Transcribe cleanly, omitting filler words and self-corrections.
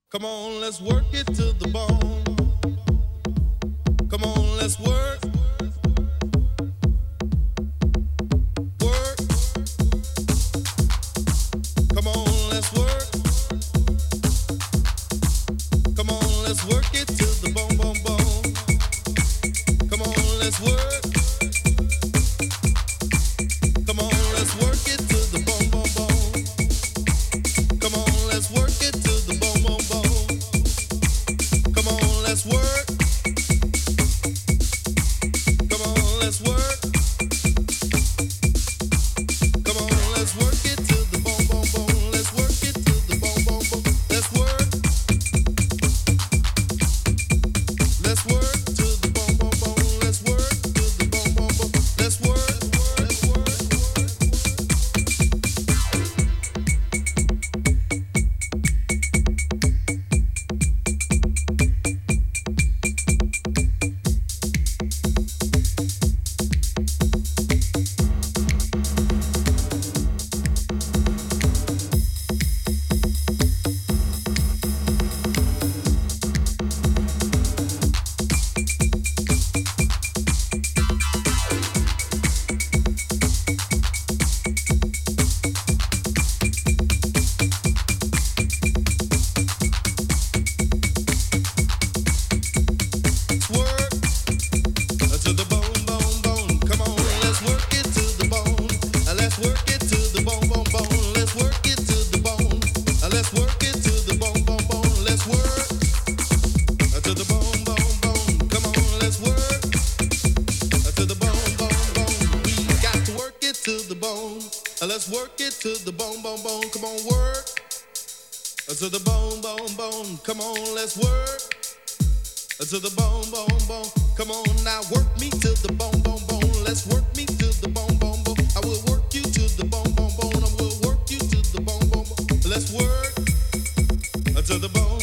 Come on, let's work it to the bone. Come on, let's work. Work. Come on, let's work. Come on, let's work it to the bone, bone, bone. Come on, let's work. Come on, let's work it to the bone, bone, bone. Come on, let's work it to the bone, bone, bone. Come on, let's work. Come on, let's work. Come on, let's work it to the bone, bone, bone. Let's work it to the bone, bone, bone. Let's work. Let's work to the bone, bone, bone. Let's work to the bone, bone, bone. Let's work. Let's work. Let's work it to the bone, bone, bone. Come on, work to the bone, bone, bone. Come on, let's work to the bone, bone, bone. Come on, now work me to the bone, bone, bone. Let's work me to the bone, bone, bone. I will work you to the bone, bone, bone. I will work you to the bone, bone, bone. Let's work to the bone.